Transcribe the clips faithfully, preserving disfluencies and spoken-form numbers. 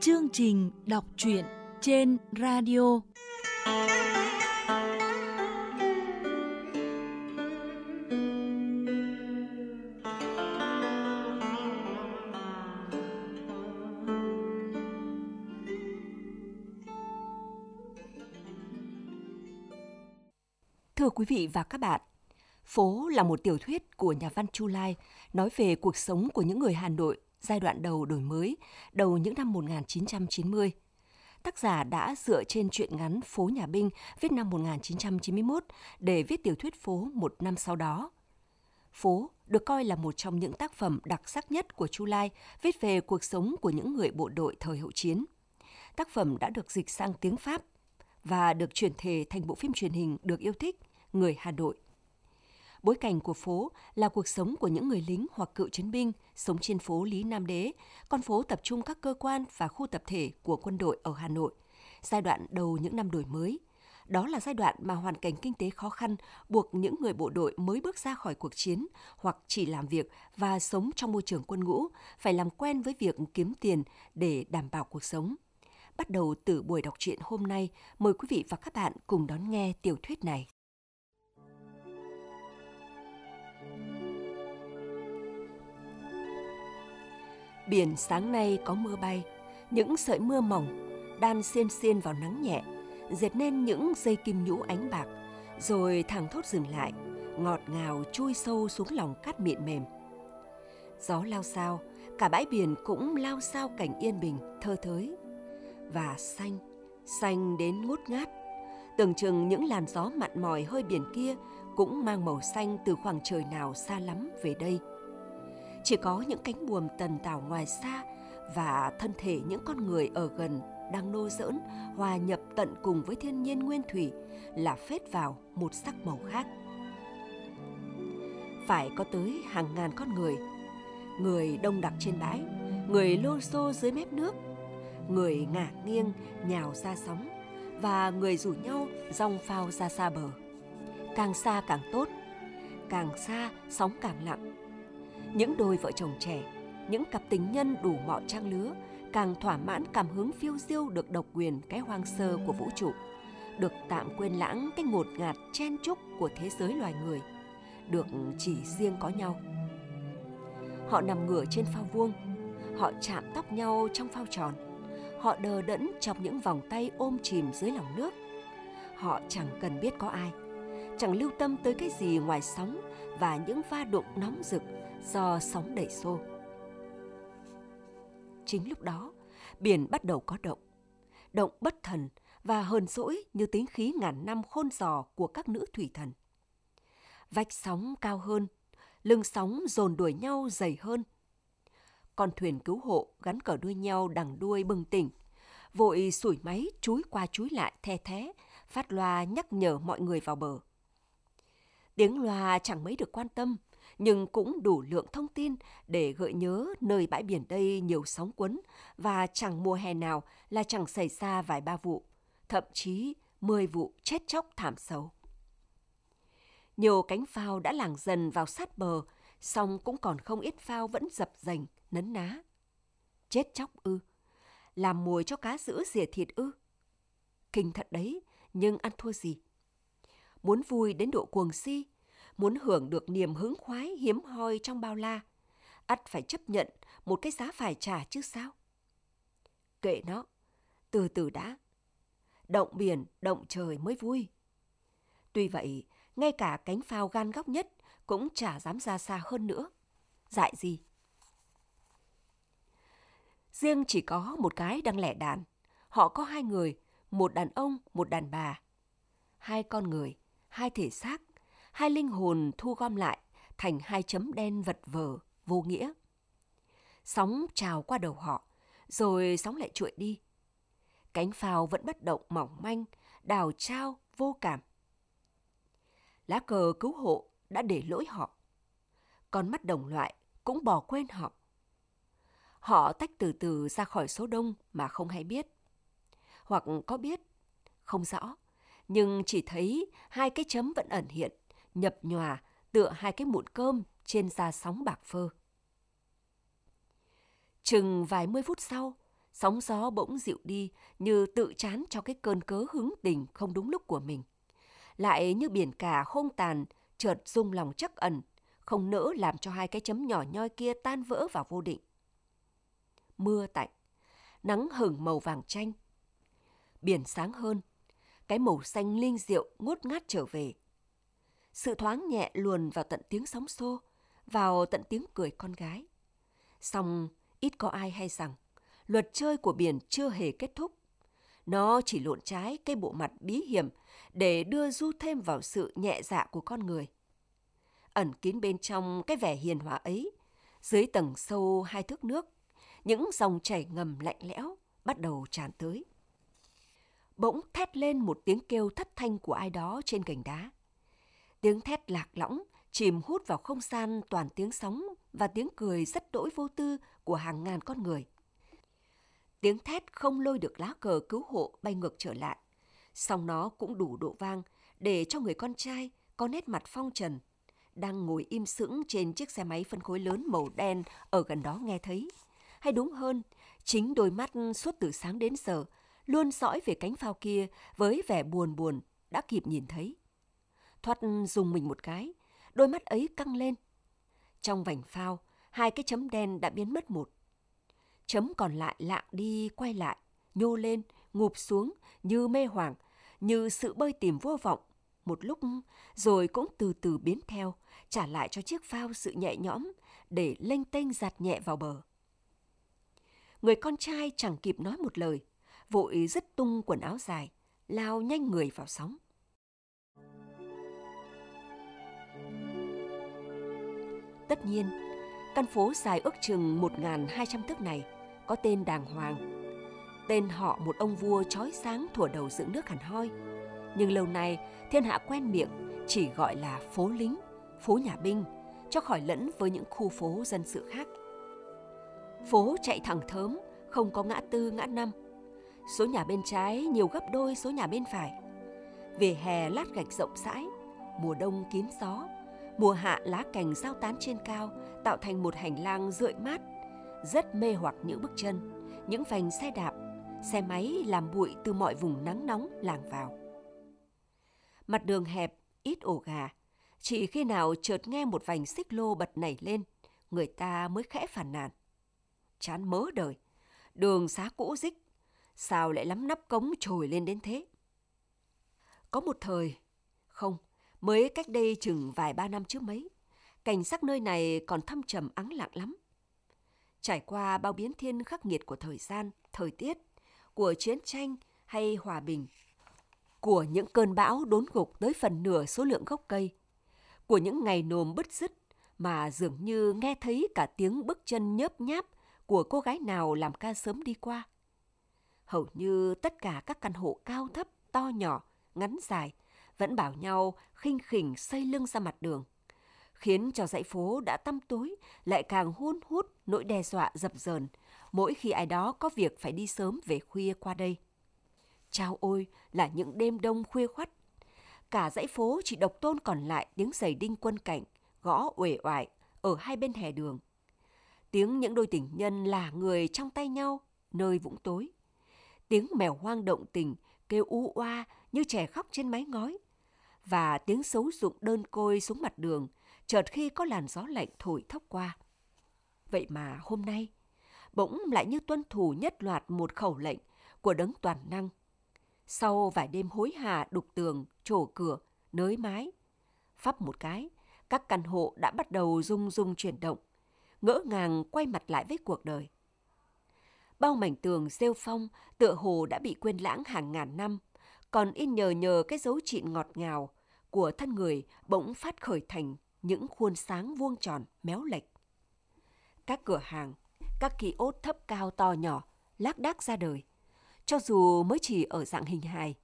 Chương trình đọc truyện trên radio. Thưa quý vị và các bạn, Phố là một tiểu thuyết của nhà văn Chu Lai nói về cuộc sống của những người Hà Nội giai đoạn đầu đổi mới, đầu những năm một nghìn chín trăm chín mươi. Tác giả đã dựa trên truyện ngắn Phố Nhà Binh viết năm một nghìn chín trăm chín mươi mốt để viết tiểu thuyết Phố một năm sau đó. Phố được coi là một trong những tác phẩm đặc sắc nhất của Chu Lai viết về cuộc sống của những người bộ đội thời hậu chiến. Tác phẩm đã được dịch sang tiếng Pháp và được chuyển thể thành bộ phim truyền hình được yêu thích, Người Hà Nội. Bối cảnh của Phố là cuộc sống của những người lính hoặc cựu chiến binh sống trên phố Lý Nam Đế, con phố tập trung các cơ quan và khu tập thể của quân đội ở Hà Nội, giai đoạn đầu những năm đổi mới. Đó là giai đoạn mà hoàn cảnh kinh tế khó khăn buộc những người bộ đội mới bước ra khỏi cuộc chiến hoặc chỉ làm việc và sống trong môi trường quân ngũ phải làm quen với việc kiếm tiền để đảm bảo cuộc sống. Bắt đầu từ buổi đọc truyện hôm nay, mời quý vị và các bạn cùng đón nghe tiểu thuyết này. Biển sáng nay có mưa bay, những sợi mưa mỏng, đan xiên xiên vào nắng nhẹ, dệt nên những dây kim nhũ ánh bạc, rồi thẳng thốt dừng lại, ngọt ngào chui sâu xuống lòng cát mịn mềm. Gió lao xao, cả bãi biển cũng lao xao cảnh yên bình, thơ thới. Và xanh, xanh đến ngút ngát. Tưởng chừng những làn gió mặn mòi hơi biển kia cũng mang màu xanh từ khoảng trời nào xa lắm về đây. Chỉ có những cánh buồm tần tảo ngoài xa và thân thể những con người ở gần đang nô giỡn hòa nhập tận cùng với thiên nhiên nguyên thủy là phết vào một sắc màu khác. Phải có tới hàng ngàn con người, người đông đặc trên bãi, người lô xô dưới mép nước, người ngả nghiêng nhào ra sóng và người rủ nhau dong phao ra xa bờ. Càng xa càng tốt, càng xa sóng càng lặng. Những đôi vợ chồng trẻ, những cặp tình nhân đủ mọi trang lứa càng thỏa mãn cảm hứng phiêu diêu được độc quyền cái hoang sơ của vũ trụ, được tạm quên lãng cái ngột ngạt chen chúc của thế giới loài người, được chỉ riêng có nhau. Họ nằm ngửa trên phao vuông, họ chạm tóc nhau trong phao tròn, họ đờ đẫn trong những vòng tay ôm chìm dưới lòng nước. Họ chẳng cần biết có ai, chẳng lưu tâm tới cái gì ngoài sóng và những va đụng nóng rực do sóng đẩy xô. Chính lúc đó, biển bắt đầu có động, động bất thần và hờn dỗi như tính khí ngàn năm khôn giò của các nữ thủy thần. Vách sóng cao hơn, lưng sóng dồn đuổi nhau dày hơn. Con thuyền cứu hộ gắn cờ đuôi nhau đằng đuôi bừng tỉnh, vội sủi máy chúi qua chúi lại the thé, phát loa nhắc nhở mọi người vào bờ. Tiếng loa chẳng mấy được quan tâm, nhưng cũng đủ lượng thông tin để gợi nhớ nơi bãi biển đây nhiều sóng quấn và chẳng mùa hè nào là chẳng xảy ra vài ba vụ, thậm chí mười vụ chết chóc thảm xấu. Nhiều cánh phao đã lảng dần vào sát bờ, song cũng còn không ít phao vẫn dập dềnh, nấn ná. Chết chóc ư? Làm mồi cho cá dữ rỉa thịt ư? Kinh thật đấy, nhưng ăn thua gì? Muốn vui đến độ cuồng si, muốn hưởng được niềm hứng khoái hiếm hoi trong bao la, ắt phải chấp nhận một cái giá phải trả chứ sao? Kệ nó, từ từ đã. Động biển, động trời mới vui. Tuy vậy, ngay cả cánh phao gan góc nhất cũng chả dám ra xa hơn nữa. Dại gì? Riêng chỉ có một cái đang lẻ đàn. Họ có hai người, một đàn ông, một đàn bà. Hai con người, hai thể xác, hai linh hồn thu gom lại thành hai chấm đen vật vờ, vô nghĩa. Sóng trào qua đầu họ, rồi sóng lại trụi đi. Cánh phao vẫn bất động mỏng manh, đào trao, vô cảm. Lá cờ cứu hộ đã để lỗi họ. Con mắt đồng loại cũng bỏ quên họ. Họ tách từ từ ra khỏi số đông mà không hay biết. Hoặc có biết, không rõ, nhưng chỉ thấy hai cái chấm vẫn ẩn hiện, nhập nhòa tựa hai cái mụn cơm trên da sóng bạc phơ. Chừng vài mươi phút sau, Sóng gió bỗng dịu đi như tự chán cho cái cơn cớ hứng tình không đúng lúc của mình. Lại như biển cả hông tàn, chợt rung lòng trắc ẩn, không nỡ làm cho hai cái chấm nhỏ nhoi kia tan vỡ vào vô định. Mưa tạnh, nắng hửng màu vàng chanh. Biển sáng hơn, cái màu xanh linh diệu ngút ngát trở về. Sự thoáng nhẹ luồn vào tận tiếng sóng xô, vào tận tiếng cười con gái. Song ít có ai hay rằng luật chơi của biển chưa hề kết thúc. Nó chỉ lộn trái cái bộ mặt bí hiểm để đưa du thêm vào sự nhẹ dạ của con người. Ẩn kín bên trong cái vẻ hiền hòa ấy, dưới tầng sâu hai thước nước, những dòng chảy ngầm lạnh lẽo bắt đầu tràn tới. Bỗng thét lên một tiếng kêu thất thanh của ai đó trên gành đá. Tiếng thét lạc lõng, chìm hút vào không gian toàn tiếng sóng và tiếng cười rất đỗi vô tư của hàng ngàn con người. Tiếng thét không lôi được lá cờ cứu hộ bay ngược trở lại, song nó cũng đủ độ vang để cho người con trai có nét mặt phong trần, đang ngồi im sững trên chiếc xe máy phân khối lớn màu đen ở gần đó nghe thấy. Hay đúng hơn, chính đôi mắt suốt từ sáng đến giờ luôn dõi về cánh phao kia với vẻ buồn buồn đã kịp nhìn thấy. Thoát rùng mình một cái, đôi mắt ấy căng lên. Trong vành phao, hai cái chấm đen đã biến mất một. Chấm còn lại lạng đi quay lại, nhô lên, ngụp xuống như mê hoảng, như sự bơi tìm vô vọng. Một lúc rồi cũng từ từ biến theo, trả lại cho chiếc phao sự nhẹ nhõm để lênh tênh giạt nhẹ vào bờ. Người con trai chẳng kịp nói một lời, vội dứt tung quần áo dài, lao nhanh người vào sóng. Tất nhiên, căn phố dài ước chừng một nghìn hai trăm thước này có tên đàng hoàng. Tên họ một ông vua chói sáng thuở đầu dựng nước hẳn hoi. Nhưng lâu nay thiên hạ quen miệng chỉ gọi là phố lính, phố nhà binh, cho khỏi lẫn với những khu phố dân sự khác. Phố chạy thẳng thớm, không có ngã tư ngã năm. Số nhà bên trái nhiều gấp đôi số nhà bên phải. Vỉa hè lát gạch rộng rãi, mùa đông kín gió, mùa hạ lá cành rao tán trên cao, tạo thành một hành lang rượi mát, rất mê hoặc những bước chân, những vành xe đạp, xe máy làm bụi từ mọi vùng nắng nóng làng vào. Mặt đường hẹp, ít ổ gà, chỉ khi nào chợt nghe một vành xích lô bật nảy lên, người ta mới khẽ phàn nàn. Chán mớ đời, đường xá cũ rích, sao lại lắm nắp cống trồi lên đến thế? Có một thời, không, mới cách đây chừng vài ba năm trước mấy, cảnh sắc nơi này còn thâm trầm ắng lặng lắm. Trải qua bao biến thiên khắc nghiệt của thời gian, thời tiết, của chiến tranh hay hòa bình, của những cơn bão đốn gục tới phần nửa số lượng gốc cây, của những ngày nồm bứt rứt mà dường như nghe thấy cả tiếng bước chân nhớp nháp của cô gái nào làm ca sớm đi qua. Hầu như tất cả các căn hộ cao thấp, to nhỏ, ngắn dài vẫn bảo nhau khinh khỉnh xây lưng ra mặt đường, khiến cho dãy phố đã tăm tối lại càng hun hút nỗi đe dọa dập dờn mỗi khi ai đó có việc phải đi sớm về khuya qua đây. Chao ôi là những đêm đông khuya khoắt, cả dãy phố chỉ độc tôn còn lại tiếng giày đinh quân cảnh gõ uể oải ở hai bên hè đường, tiếng những đôi tình nhân lả người trong tay nhau nơi vũng tối, tiếng mèo hoang động tình kêu u oa như trẻ khóc trên mái ngói, và tiếng sấu rụng đơn côi xuống mặt đường chợt khi có làn gió lạnh thổi thốc qua. Vậy mà hôm nay bỗng lại như tuân thủ nhất loạt một khẩu lệnh của đấng toàn năng. Sau vài đêm hối hả đục tường, trổ cửa, nới mái, phắp một cái, các căn hộ đã bắt đầu rung rung chuyển động, ngỡ ngàng quay mặt lại với cuộc đời. Bao mảnh tường rêu phong tựa hồ đã bị quên lãng hàng ngàn năm, còn in nhờ nhờ cái dấu trịn ngọt ngào của thân người bỗng phát khởi thành những khuôn sáng vuông tròn méo lệch. Các cửa hàng, các kiosk thấp cao to nhỏ lác đác ra đời, cho dù mới chỉ ở dạng hình hài.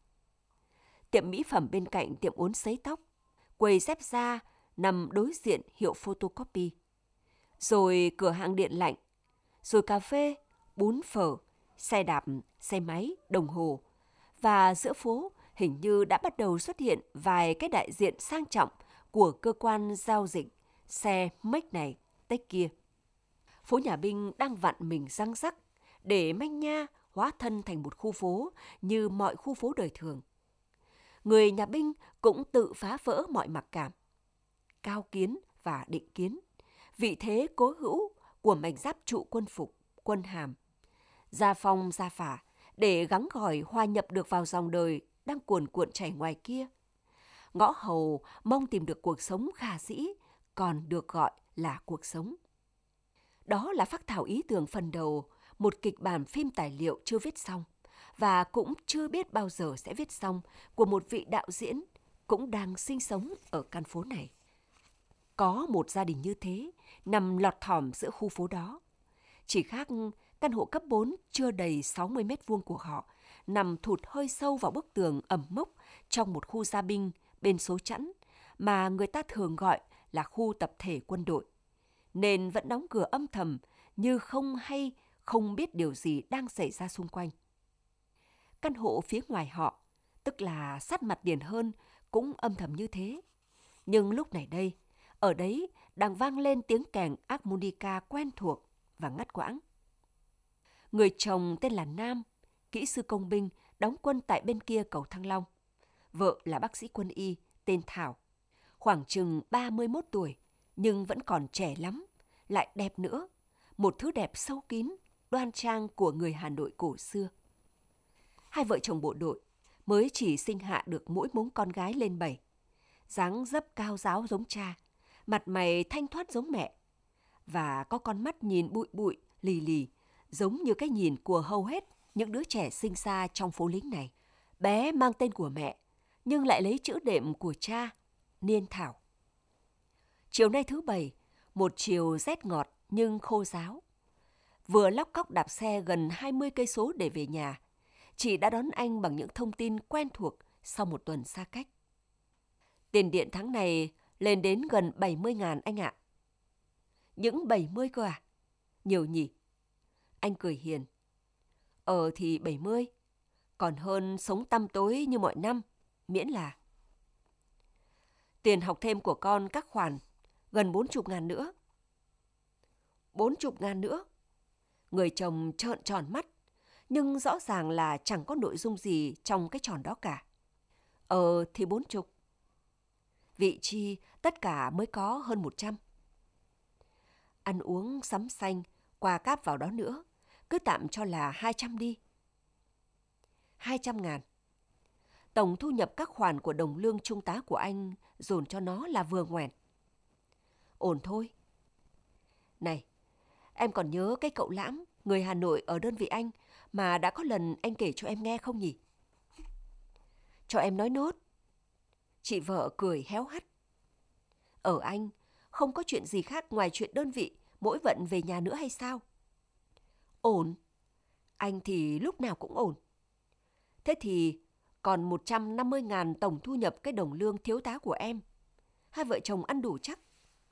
Tiệm mỹ phẩm bên cạnh tiệm uốn sấy tóc, quầy dép da nằm đối diện hiệu photocopy. Rồi cửa hàng điện lạnh, rồi cà phê, bún phở, xe đạp, xe máy, đồng hồ. Và giữa phố hình như đã bắt đầu xuất hiện vài cái đại diện sang trọng của cơ quan giao dịch, xe mếch này, tếch kia. Phố nhà binh đang vặn mình răng rắc để manh nha hóa thân thành một khu phố như mọi khu phố đời thường. Người nhà binh cũng tự phá vỡ mọi mặc cảm, cao kiến và định kiến, vị thế cố hữu của mảnh giáp trụ quân phục, quân hàm, gia phong gia phả để gắng gỏi hòa nhập được vào dòng đời đang cuồn cuộn chảy ngoài kia. Ngõ hầu mong tìm được cuộc sống khả dĩ, còn được gọi là cuộc sống. Đó là phác thảo ý tưởng phần đầu một kịch bản phim tài liệu chưa viết xong và cũng chưa biết bao giờ sẽ viết xong của một vị đạo diễn cũng đang sinh sống ở căn phố này. Có một gia đình như thế nằm lọt thỏm giữa khu phố đó. Chỉ khác căn hộ cấp bốn chưa đầy sáu mươi mét vuông của họ nằm thụt hơi sâu vào bức tường ẩm mốc trong một khu gia binh bên số chẵn mà người ta thường gọi là khu tập thể quân đội, nên vẫn đóng cửa âm thầm như không hay không biết điều gì đang xảy ra xung quanh. Căn hộ phía ngoài họ, tức là sát mặt Điền hơn, cũng âm thầm như thế. Nhưng lúc này đây, ở đấy đang vang lên tiếng kèn harmonica quen thuộc và ngắt quãng. Người chồng tên là Nam, kỹ sư công binh, đóng quân tại bên kia cầu Thăng Long. Vợ là bác sĩ quân y, tên Thảo, khoảng chừng ba mươi mốt tuổi, nhưng vẫn còn trẻ lắm, lại đẹp nữa. Một thứ đẹp sâu kín, đoan trang của người Hà Nội cổ xưa. Hai vợ chồng bộ đội mới chỉ sinh hạ được mỗi mống con gái lên bảy. Dáng dấp cao ráo giống cha, mặt mày thanh thoát giống mẹ, và có con mắt nhìn bụi bụi, lì lì, giống như cái nhìn của hầu hết những đứa trẻ sinh ra trong phố lính này. Bé mang tên của mẹ, nhưng lại lấy chữ đệm của cha, Niên Thảo. Chiều nay thứ Bảy, một chiều rét ngọt nhưng khô ráo. Vừa lóc cóc đạp xe gần hai mươi cây số để về nhà, chị đã đón anh bằng những thông tin quen thuộc sau một tuần xa cách. Tiền điện tháng này lên đến gần bảy mươi ngàn anh ạ. Những bảy mươi cơ à? Nhiều nhỉ? Anh cười hiền. Ờ thì bảy mươi, còn hơn sống tăm tối như mọi năm, miễn là. Tiền học thêm của con các khoản, gần bốn chục ngàn nữa. Bốn chục ngàn nữa? Người chồng trợn tròn mắt, nhưng rõ ràng là chẳng có nội dung gì trong cái tròn đó cả. Ờ thì bốn chục. Vị chi tất cả mới có hơn một trăm. Ăn uống sắm xanh, quà cáp vào đó nữa, cứ tạm cho là hai trăm đi. Hai trăm ngàn. Tổng thu nhập các khoản của đồng lương trung tá của anh dồn cho nó là vừa ngoẻn. Ổn thôi. Này, em còn nhớ cái cậu Lãm, người Hà Nội ở đơn vị anh mà đã có lần anh kể cho em nghe không nhỉ? Cho em nói nốt. Chị vợ cười héo hắt. Ở anh, không có chuyện gì khác ngoài chuyện đơn vị mỗi vận về nhà nữa hay sao? Ổn. Anh thì lúc nào cũng ổn. Thế thì còn một trăm năm mươi ngàn tổng thu nhập cái đồng lương thiếu tá của em. Hai vợ chồng ăn đủ chắc.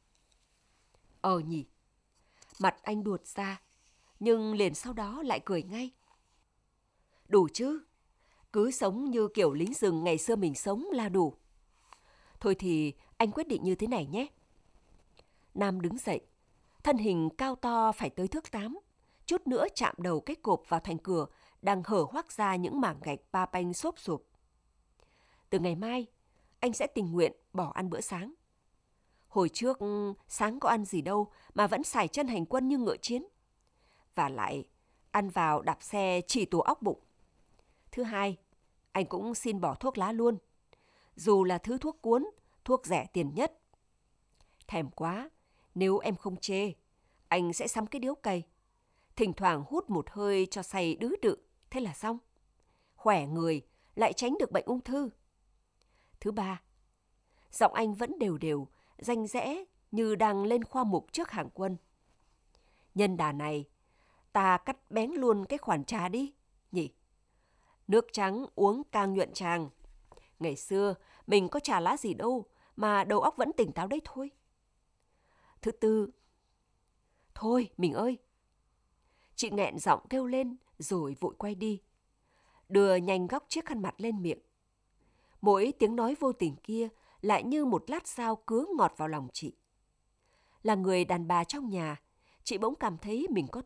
Ờ nhỉ. Mặt anh đuột ra, nhưng liền sau đó lại cười ngay. Đủ chứ. Cứ sống như kiểu lính rừng ngày xưa mình sống là đủ. Thôi thì anh quyết định như thế này nhé. Nam đứng dậy, thân hình cao to phải tới thước tám, chút nữa chạm đầu cái cộp vào thành cửa đang hở hoác ra những mảng gạch ba banh xốp xộp. Từ ngày mai, anh sẽ tình nguyện bỏ ăn bữa sáng. Hồi trước, sáng có ăn gì đâu mà vẫn sải chân hành quân như ngựa chiến. Và lại, ăn vào đạp xe chỉ tù óc bụng. Thứ hai, anh cũng xin bỏ thuốc lá luôn. Dù là thứ thuốc cuốn, thuốc rẻ tiền nhất. Thèm quá, nếu em không chê, anh sẽ sắm cái điếu cày. Thỉnh thoảng hút một hơi cho say đứ đự, thế là xong. Khỏe người, lại tránh được bệnh ung thư. Thứ ba, giọng anh vẫn đều đều, ranh rẽ như đang lên khoa mục trước hàng quân. Nhân đà này, ta cắt bén luôn cái khoản trà đi, nhỉ? Nước trắng uống càng nhuận tràng. Ngày xưa, mình có trà lá gì đâu, mà đầu óc vẫn tỉnh táo đấy thôi. Thứ tư, thôi mình ơi. Chị nghẹn giọng kêu lên rồi vội quay đi, đưa nhanh góc chiếc khăn mặt lên miệng. Mỗi tiếng nói vô tình kia lại như một lát dao cứa ngọt vào lòng chị. Là người đàn bà trong nhà, chị bỗng cảm thấy mình có tội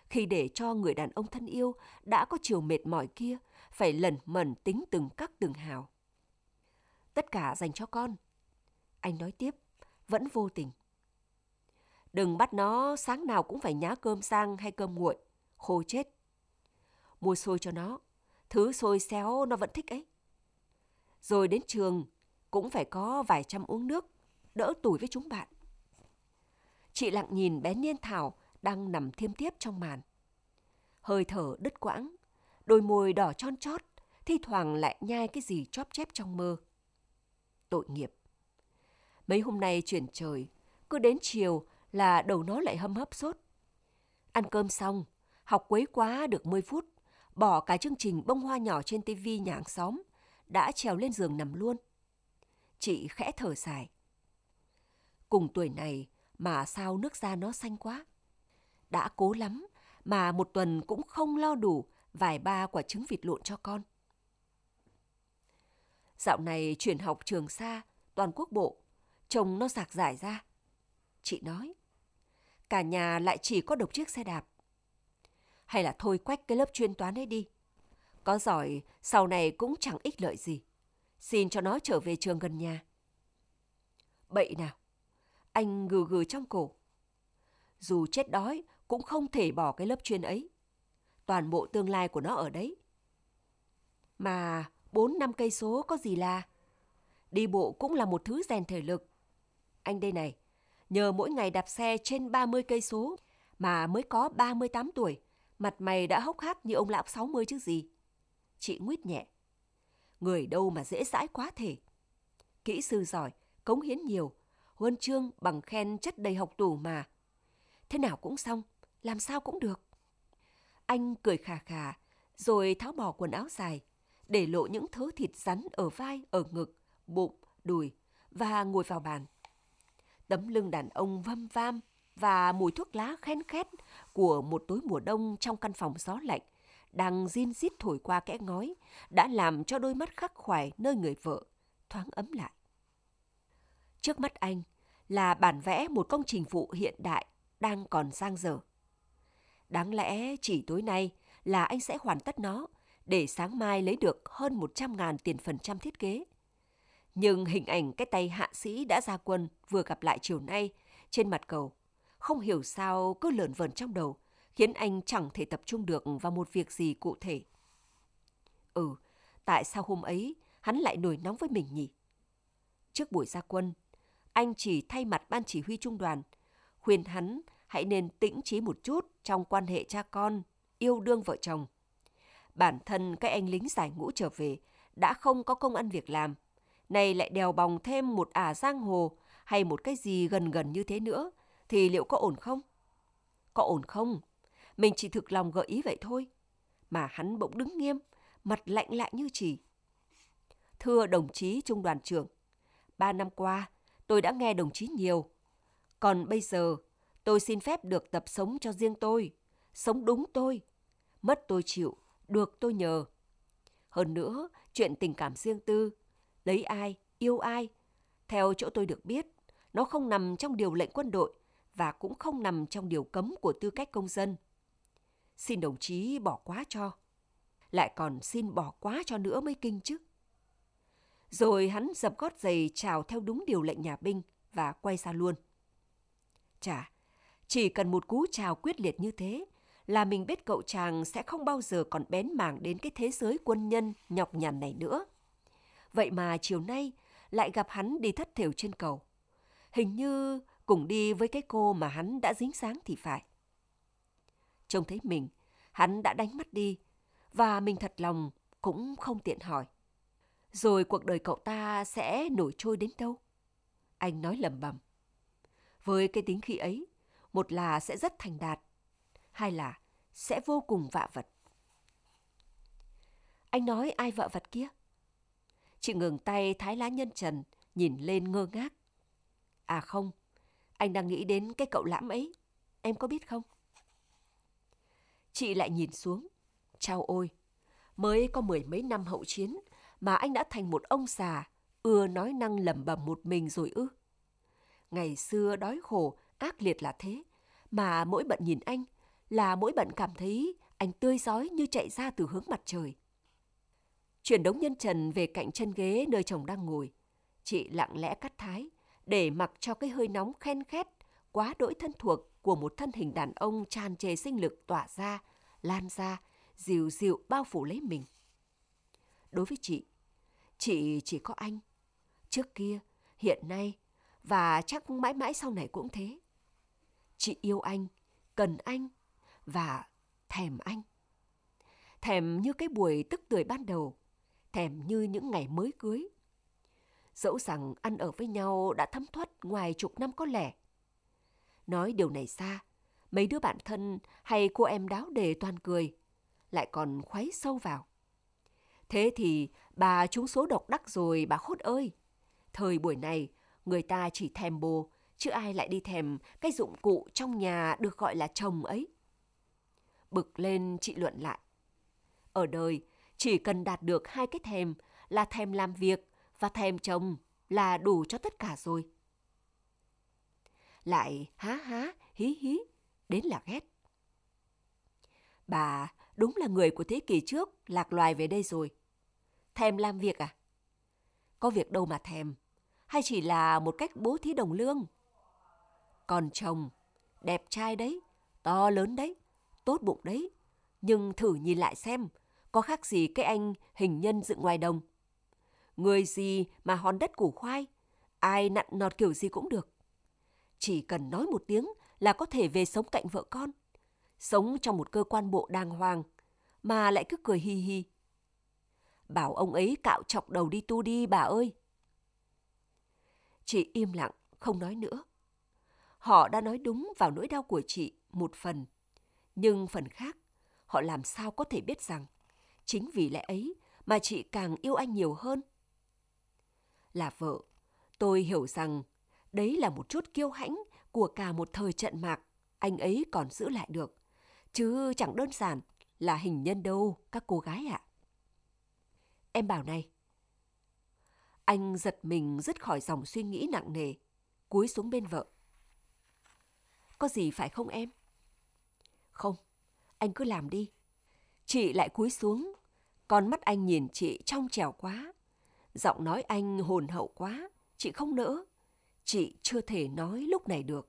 khi để cho người đàn ông thân yêu đã có chiều mệt mỏi kia phải lẩn mẩn tính từng cắc từng hào. Tất cả dành cho con. Anh nói tiếp, vẫn vô tình. Đừng bắt nó sáng nào cũng phải nhá cơm sang hay cơm nguội, khô chết. Mua xôi cho nó, thứ xôi xéo nó vẫn thích ấy. Rồi đến trường cũng phải có vài trăm uống nước, đỡ tủi với chúng bạn. Chị lặng nhìn bé Niên Thảo đang nằm thiêm thiếp trong màn. Hơi thở đứt quãng, đôi môi đỏ chon chót, thi thoảng lại nhai cái gì chóp chép trong mơ. Tội nghiệp. Mấy hôm nay chuyển trời, cứ đến chiều là đầu nó lại hâm hấp sốt. Ăn cơm xong, học quấy quá được mười phút, bỏ cả chương trình bông hoa nhỏ trên tivi nhà hàng xóm, đã trèo lên giường nằm luôn. Chị khẽ thở dài. Cùng tuổi này mà sao nước da nó xanh quá. Đã cố lắm mà một tuần cũng không lo đủ vài ba quả trứng vịt lộn cho con. Dạo này chuyển học trường xa, toàn quốc bộ, chồng nó rạc rải ra. Chị nói, cả nhà lại chỉ có độc chiếc xe đạp. Hay là thôi quách cái lớp chuyên toán ấy đi. Có giỏi, sau này cũng chẳng ích lợi gì. Xin cho nó trở về trường gần nhà. Bậy nào, anh gừ gừ trong cổ. Dù chết đói, cũng không thể bỏ cái lớp chuyên ấy. Toàn bộ tương lai của nó ở đấy. Mà bốn năm cây số có gì là. Đi bộ cũng là một thứ rèn thể lực. Anh đây này, nhờ mỗi ngày đạp xe trên ba mươi cây số mà mới có ba mươi tám tuổi, mặt mày đã hốc hác như ông lão sáu mươi chứ gì. Chị nguýt nhẹ. Người đâu mà dễ dãi quá thể. Kỹ sư giỏi, cống hiến nhiều, huân chương bằng khen chất đầy học tủ mà. Thế nào cũng xong, làm sao cũng được. Anh cười khà khà, rồi tháo bỏ quần áo dài, để lộ những thớ thịt rắn ở vai, ở ngực, bụng, đùi và ngồi vào bàn. Tấm lưng đàn ông văm vam và mùi thuốc lá khen khét của một tối mùa đông trong căn phòng gió lạnh đang rin rít thổi qua kẽ ngói đã làm cho đôi mắt khắc khoải nơi người vợ thoáng ấm lại. Trước mắt anh là bản vẽ một công trình phụ hiện đại đang còn dang dở. Đáng lẽ chỉ tối nay là anh sẽ hoàn tất nó để sáng mai lấy được hơn một trăm ngàn tiền phần trăm thiết kế. Nhưng hình ảnh cái tay hạ sĩ đã ra quân vừa gặp lại chiều nay trên mặt cầu, không hiểu sao cứ lởn vởn trong đầu, khiến anh chẳng thể tập trung được vào một việc gì cụ thể. Ừ, tại sao hôm ấy hắn lại nổi nóng với mình nhỉ? Trước buổi ra quân, anh chỉ thay mặt ban chỉ huy trung đoàn, khuyên hắn hãy nên tĩnh trí một chút trong quan hệ cha con, yêu đương vợ chồng. Bản thân các anh lính giải ngũ trở về đã không có công ăn việc làm, này lại đèo bòng thêm một ả giang hồ hay một cái gì gần gần như thế nữa, thì liệu có ổn không? Có ổn không? Mình chỉ thực lòng gợi ý vậy thôi. Mà hắn bỗng đứng nghiêm, mặt lạnh lại như chỉ. Thưa đồng chí trung đoàn trưởng, ba năm qua tôi đã nghe đồng chí nhiều. Còn bây giờ tôi xin phép được tập sống cho riêng tôi, sống đúng tôi. Mất tôi chịu, được tôi nhờ. Hơn nữa, chuyện tình cảm riêng tư, lấy ai, yêu ai, theo chỗ tôi được biết, nó không nằm trong điều lệnh quân đội và cũng không nằm trong điều cấm của tư cách công dân. Xin đồng chí bỏ quá cho. Lại còn xin bỏ quá cho nữa mới kinh chứ. Rồi hắn dập gót giày chào theo đúng điều lệnh nhà binh và quay ra luôn. Chà, chỉ cần một cú chào quyết liệt như thế là mình biết cậu chàng sẽ không bao giờ còn bén mảng đến cái thế giới quân nhân nhọc nhằn này nữa. Vậy mà chiều nay lại gặp hắn đi thất thểu trên cầu. Hình như cùng đi với cái cô mà hắn đã dính dáng thì phải. Trông thấy mình, hắn đã đánh mắt đi, và mình thật lòng cũng không tiện hỏi. Rồi cuộc đời cậu ta sẽ nổi trôi đến đâu? Anh nói lẩm bẩm. Với cái tính khí ấy, một là sẽ rất thành đạt, hai là sẽ vô cùng vạ vật. Anh nói ai vợ vật kia? Chị ngừng tay thái lá nhân trần, nhìn lên ngơ ngác. À không, anh đang nghĩ đến cái cậu lãm ấy, em có biết không? Chị lại nhìn xuống. Chao ôi, mới có mười mấy năm hậu chiến mà anh đã thành một ông già, ưa nói năng lẩm bẩm một mình rồi ư? Ngày xưa đói khổ, ác liệt là thế, mà mỗi bận nhìn anh là mỗi bận cảm thấy anh tươi rói như chạy ra từ hướng mặt trời. Chuyển đống nhân trần về cạnh chân ghế nơi chồng đang ngồi, chị lặng lẽ cắt thái để mặc cho cái hơi nóng khen khét quá đỗi thân thuộc của một thân hình đàn ông tràn trề sinh lực tỏa ra, lan ra, dịu dịu bao phủ lấy mình. Đối với chị, chị chỉ có anh. Trước kia, hiện nay và chắc mãi mãi sau này cũng thế. Chị yêu anh, cần anh và thèm anh. Thèm như cái buổi tức tưởi ban đầu, thèm như những ngày mới cưới. Dẫu rằng ăn ở với nhau đã thấm thoát ngoài chục năm có lẽ. Nói điều này ra, mấy đứa bạn thân hay cô em đáo đề toàn cười, lại còn khoáy sâu vào. Thế thì bà trúng số độc đắc rồi bà Khốt ơi. Thời buổi này, người ta chỉ thèm bồ, chứ ai lại đi thèm cái dụng cụ trong nhà được gọi là chồng ấy. Bực lên chị luận lại. Ở đời, chỉ cần đạt được hai cái thèm là thèm làm việc và thèm chồng là đủ cho tất cả rồi. Lại há há, hí hí, đến là ghét. Bà đúng là người của thế kỷ trước lạc loài về đây rồi. Thèm làm việc à? Có việc đâu mà thèm, hay chỉ là một cách bố thí đồng lương? Còn chồng, đẹp trai đấy, to lớn đấy, tốt bụng đấy, nhưng thử nhìn lại xem, có khác gì cái anh hình nhân dựng ngoài đồng. Người gì mà hòn đất củ khoai, ai nặn nọt kiểu gì cũng được. Chỉ cần nói một tiếng là có thể về sống cạnh vợ con, sống trong một cơ quan bộ đàng hoàng, mà lại cứ cười hi hi. Bảo ông ấy cạo chọc đầu đi tu đi bà ơi. Chị im lặng, không nói nữa. Họ đã nói đúng vào nỗi đau của chị một phần, nhưng phần khác, họ làm sao có thể biết rằng chính vì lẽ ấy mà chị càng yêu anh nhiều hơn. Là vợ, tôi hiểu rằng đấy là một chút kiêu hãnh của cả một thời trận mạc anh ấy còn giữ lại được, chứ chẳng đơn giản là hình nhân đâu các cô gái ạ. Em bảo này. Anh giật mình dứt khỏi dòng suy nghĩ nặng nề, cúi xuống bên vợ. Có gì phải không em? Không, anh cứ làm đi. Chị lại cúi xuống, con mắt anh nhìn chị trong trẻo quá. Giọng nói anh hồn hậu quá, chị không nỡ. Chị chưa thể nói lúc này được.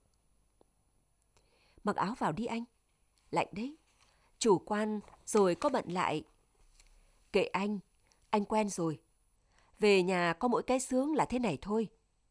Mặc áo vào đi anh, lạnh đấy. Chủ quan rồi có bận lại. Kệ anh, anh quen rồi. Về nhà có mỗi cái sướng là thế này thôi.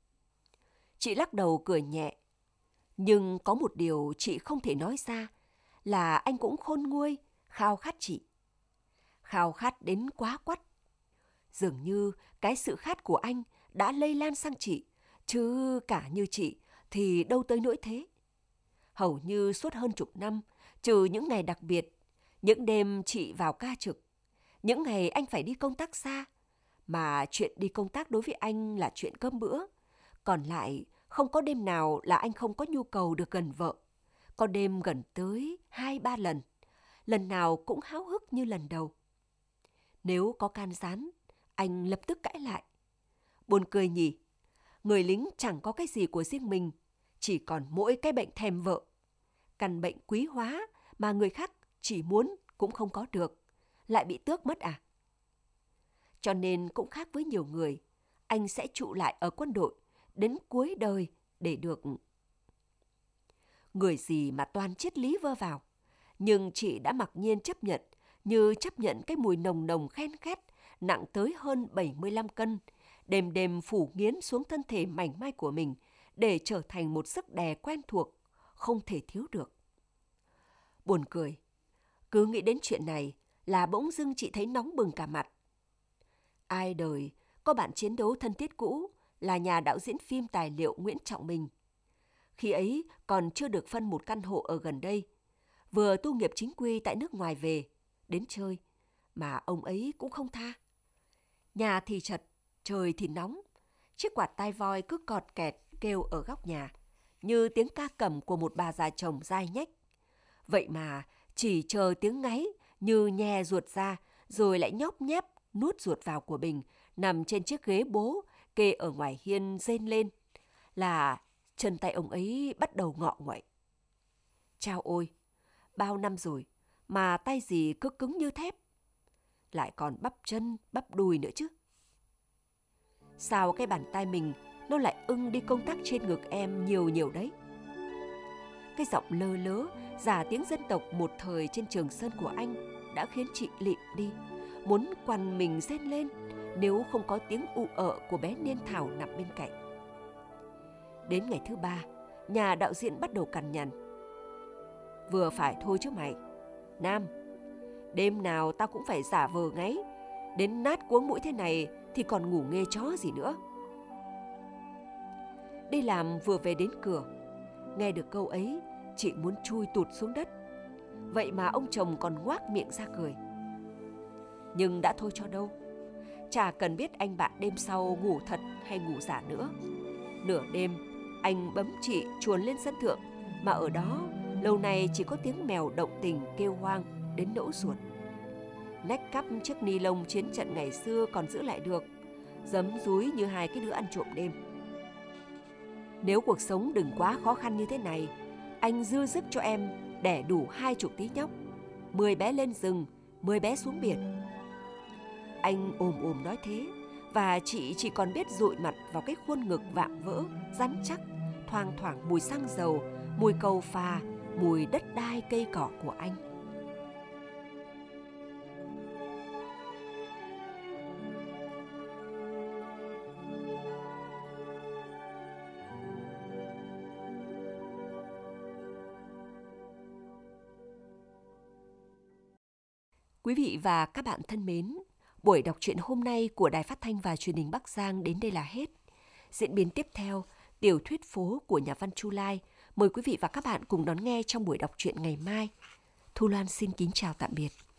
Chị lắc đầu cười nhẹ. Nhưng có một điều chị không thể nói ra là anh cũng khôn nguôi, khao khát chị. Khao khát đến quá quắt. Dường như cái sự khát của anh đã lây lan sang chị, chứ cả như chị thì đâu tới nỗi thế. Hầu như suốt hơn chục năm, trừ những ngày đặc biệt, những đêm chị vào ca trực, những ngày anh phải đi công tác xa, mà chuyện đi công tác đối với anh là chuyện cơm bữa. Còn lại, không có đêm nào là anh không có nhu cầu được gần vợ. Có đêm gần tới hai ba lần, lần nào cũng háo hức như lần đầu. Nếu có can gián, anh lập tức cãi lại. Buồn cười nhỉ, người lính chẳng có cái gì của riêng mình, chỉ còn mỗi cái bệnh thèm vợ. Căn bệnh quý hóa mà người khác chỉ muốn cũng không có được, lại bị tước mất à? Cho nên cũng khác với nhiều người, anh sẽ trụ lại ở quân đội đến cuối đời để được. Người gì mà toàn triết lý vơ vào, nhưng chị đã mặc nhiên chấp nhận, như chấp nhận cái mùi nồng nồng khen khét, nặng tới hơn bảy mươi lăm cân, đêm đêm phủ nghiến xuống thân thể mảnh mai của mình để trở thành một sức đè quen thuộc, không thể thiếu được. Buồn cười, cứ nghĩ đến chuyện này là bỗng dưng chị thấy nóng bừng cả mặt. Ai đời có bạn chiến đấu thân thiết cũ là nhà đạo diễn phim tài liệu Nguyễn Trọng Bình. Khi ấy còn chưa được phân một căn hộ ở gần đây, vừa tu nghiệp chính quy tại nước ngoài về, đến chơi, mà ông ấy cũng không tha. Nhà thì chật, trời thì nóng, chiếc quạt tai voi cứ cọt kẹt kêu ở góc nhà, như tiếng ca cầm của một bà già chồng dai nhách. Vậy mà chỉ chờ tiếng ngáy như nhè ruột ra, rồi lại nhóp nhép nuốt ruột vào của Bình, nằm trên chiếc ghế bố kê ở ngoài hiên rên lên, là chân tay ông ấy bắt đầu ngọ nguậy. Chao ôi, bao năm rồi mà tay dì cứ cứng như thép. Lại còn bắp chân, bắp đùi nữa chứ. Sao cái bàn tay mình nó lại ưng đi công tác trên ngực em nhiều nhiều đấy. Cái giọng lơ lớ, giả tiếng dân tộc một thời trên Trường Sơn của anh đã khiến chị lịm đi, muốn quằn mình rên lên nếu không có tiếng ụ ợ của bé Niên Thảo nằm bên cạnh. Đến ngày thứ ba, nhà đạo diễn bắt đầu cằn nhằn. Vừa phải thôi chứ mày. Nam, đêm nào tao cũng phải giả vờ ngáy, đến nát cuống mũi thế này thì còn ngủ nghê chó gì nữa. Đi làm vừa về đến cửa, nghe được câu ấy, chị muốn chui tụt xuống đất. Vậy mà ông chồng còn ngoác miệng ra cười. Nhưng đã thôi cho đâu. Chả cần biết anh bạn đêm sau ngủ thật hay ngủ giả nữa. Nửa đêm, anh bấm chị chuồn lên sân thượng, mà ở đó lâu nay chỉ có tiếng mèo động tình kêu hoang đến nỗi ruột. Nách cắp chiếc ni lông chiến trận ngày xưa còn giữ lại được, giấm dúi như hai cái đứa ăn trộm đêm. Nếu cuộc sống đừng quá khó khăn như thế này, anh dư sức cho em đẻ đủ hai chục tí nhóc, mười bé lên rừng, mười bé xuống biển. Anh ồm ồm nói thế, và chị chỉ còn biết dụi mặt vào cái khuôn ngực vạm vỡ, rắn chắc, thoang thoảng mùi xăng dầu, mùi cầu phà, mùi đất đai cây cỏ của anh. Quý vị và các bạn thân mến, buổi đọc truyện hôm nay của Đài Phát thanh và Truyền hình Bắc Giang đến đây là hết. Diễn biến tiếp theo, tiểu thuyết phố của nhà văn Chu Lai. Mời quý vị và các bạn cùng đón nghe trong buổi đọc truyện ngày mai. Thu Loan xin kính chào tạm biệt.